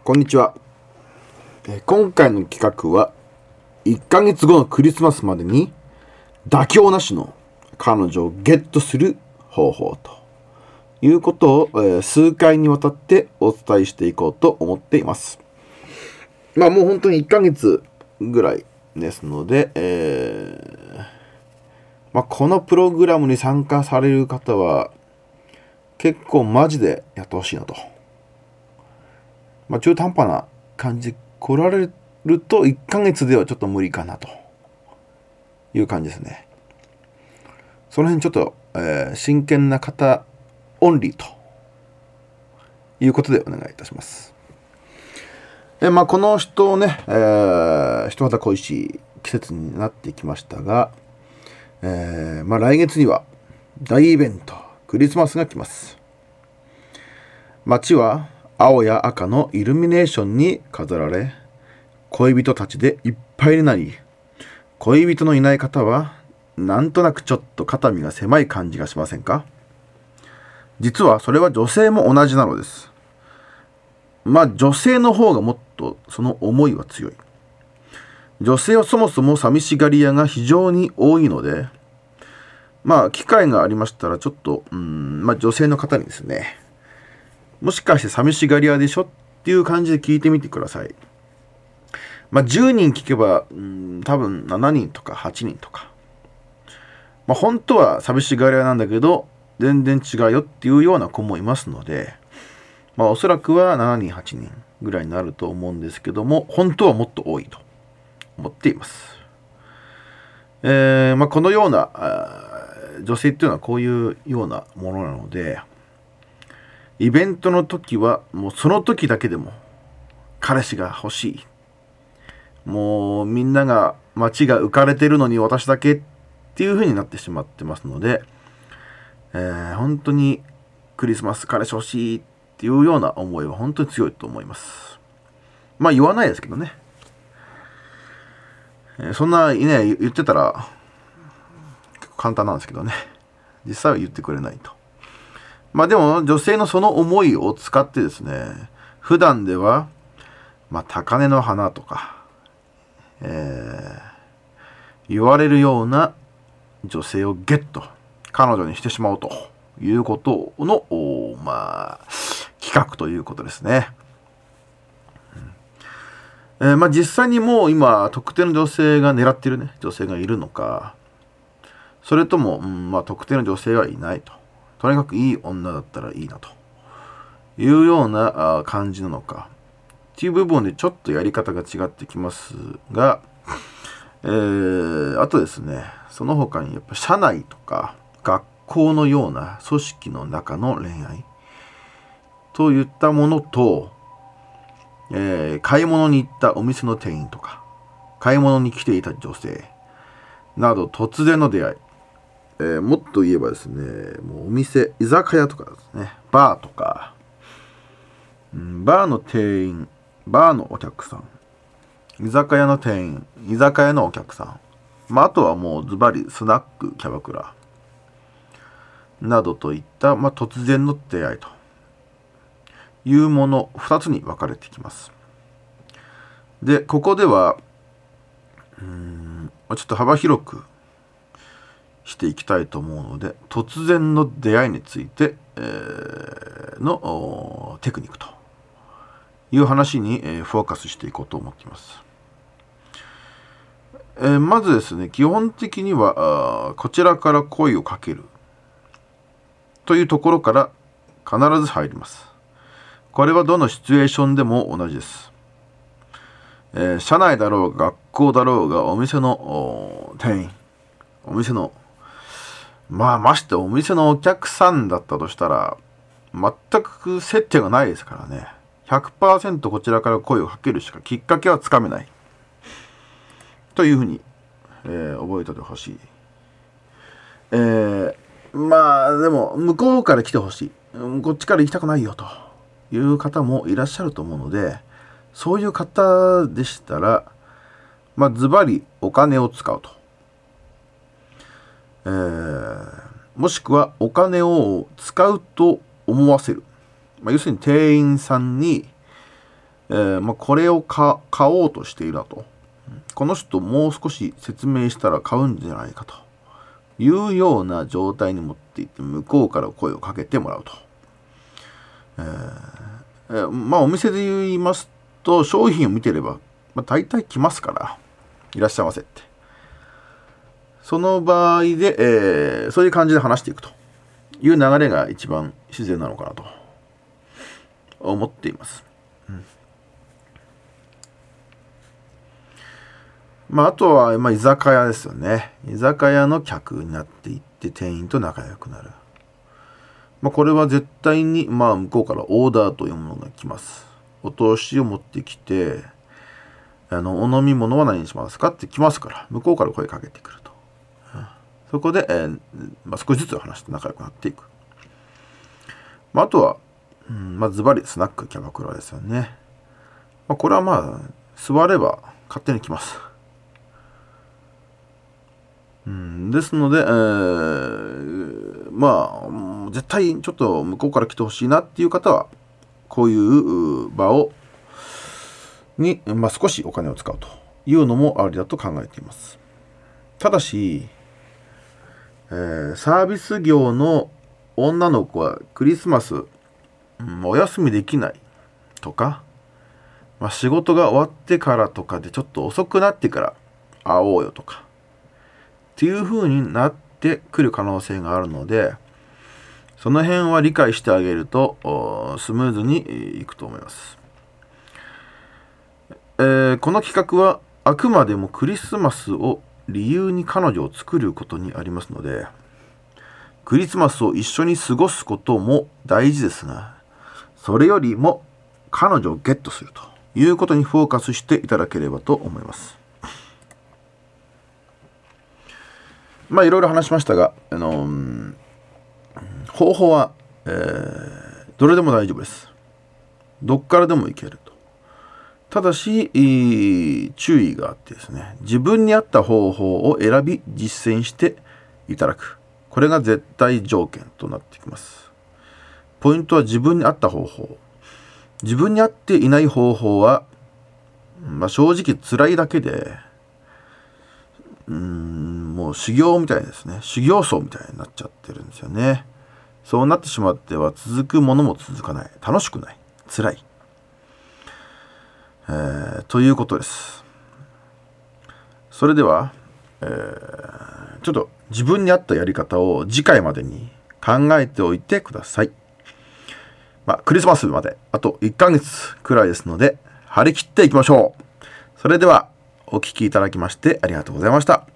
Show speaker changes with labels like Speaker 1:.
Speaker 1: こんにちは。今回の企画は1ヶ月後のクリスマスまでに妥協なしの彼女をゲットする方法ということを、数回にわたってお伝えしていこうと思っています。もう本当に1ヶ月ぐらいですので、このプログラムに参加される方は結構マジでやってほしいなと。中途半端な感じ来られると1ヶ月ではちょっと無理かなという感じですね。その辺ちょっと、真剣な方オンリーということでお願いいたします。この人をね、人肌恋しい季節になってきましたが、来月には大イベントクリスマスが来ます。街は青や赤のイルミネーションに飾られ、恋人たちでいっぱいになり、恋人のいない方はなんとなくちょっと肩身が狭い感じがしませんか？実はそれは女性も同じなのです。女性の方がもっとその思いは強い。女性はそもそも寂しがり屋が非常に多いので、機会がありましたらちょっと女性の方にですね、もしかして寂しがり屋でしょっていう感じで聞いてみてください。10人聞けば多分7人とか8人とか、本当は寂しがり屋なんだけど全然違うよっていうような子もいますので、おそらくは7人8人ぐらいになると思うんですけども、本当はもっと多いと思っています。このような女性っていうのはこういうようなものなので、イベントの時はもうその時だけでも彼氏が欲しい、もうみんなが街が浮かれてるのに私だけっていう風になってしまってますので、本当にクリスマス彼氏欲しいっていうような思いは本当に強いと思います。言わないですけどね、そんなね言ってたら結構簡単なんですけどね、実際は言ってくれないと。でも女性のその思いを使ってですね、普段では高嶺の花とか、言われるような女性をゲット彼女にしてしまおうということの企画ということですね。実際にもう今特定の女性が狙っているね女性がいるのか、それとも、特定の女性はいないと、とにかくいい女だったらいいなというような感じなのかっていう部分でちょっとやり方が違ってきますが、あとですね、その他にやっぱ社内とか学校のような組織の中の恋愛といったものと、買い物に行ったお店の店員とか買い物に来ていた女性など突然の出会い、もっと言えばですね、もうお店居酒屋とかですね、バーとか、バーの店員、バーのお客さん、居酒屋の店員、居酒屋のお客さん、あとはもうズバリスナックキャバクラなどといった、突然の出会いというもの2つに分かれてきます。でここではちょっと幅広くしていきたいと思うので、突然の出会いについて、のテクニックという話に、フォーカスしていこうと思っています。まずですね、基本的にはこちらから声をかけるというところから必ず入ります。これはどのシチュエーションでも同じです。社内だろうが学校だろうがお店の店員、お店のましてお店のお客さんだったとしたら全く接点がないですからね、 100% こちらから声をかけるしかきっかけはつかめないというふうに、覚えておいてほしい。でも向こうから来てほしい、こっちから行きたくないよという方もいらっしゃると思うので、そういう方でしたらズバリお金を使うと、もしくはお金を使うと思わせる、要するに店員さんにこれを買おうとしているなと。この人もう少し説明したら買うんじゃないかというような状態に持っていって、向こうから声をかけてもらうと。お店で言いますと、商品を見てれば、大体来ますから、いらっしゃいませって。その場合で、そういう感じで話していくという流れが一番自然なのかなと思っています。あとは、居酒屋ですよね。居酒屋の客になっていって店員と仲良くなる。これは絶対に、向こうからオーダーというものが来ます。お通しを持ってきて、お飲み物は何にしますかって来ますから、向こうから声かけてくると。そこで、少しずつ話して仲良くなっていく。あとは、ズバリスナックキャバクラですよね。これは座れば勝手に来ます。ですので、絶対ちょっと向こうから来てほしいなっていう方は、こういう場に、少しお金を使うというのもありだと考えています。ただし、サービス業の女の子はクリスマス、お休みできないとか、仕事が終わってからとかでちょっと遅くなってから会おうよとかっていう風になってくる可能性があるので、その辺は理解してあげるとスムーズにいくと思います。この企画はあくまでもクリスマスを理由に彼女を作ることにありますので、クリスマスを一緒に過ごすことも大事ですが、それよりも彼女をゲットするということにフォーカスしていただければと思います。いろいろ話しましたが、方法は、どれでも大丈夫です。どっからでもいけると。ただし、注意があってですね、自分に合った方法を選び実践していただく。これが絶対条件となってきます。ポイントは自分に合った方法。自分に合っていない方法は、正直辛いだけで、もう修行みたいですね。修行僧みたいになっちゃってるんですよね。そうなってしまっては続くものも続かない。楽しくない。辛い。ということです。それでは、ちょっと自分に合ったやり方を次回までに考えておいてください。クリスマスまであと1ヶ月くらいですので、張り切っていきましょう。それではお聞きいただきましてありがとうございました。